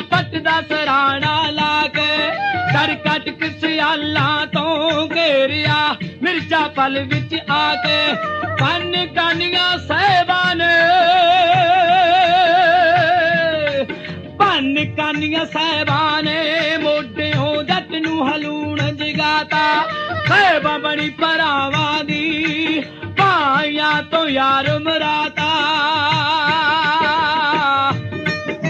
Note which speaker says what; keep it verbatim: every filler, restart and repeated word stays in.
Speaker 1: पट दा सराणा ला के सर कट के सियाला तो घेरिया मिर्चा पल विच आके पन कानिया साहिबान पन कानिया साहिबान मोढियों जट नूं हलूण जगाता साहिबा बड़ी भरावां दी भाइयां तो यार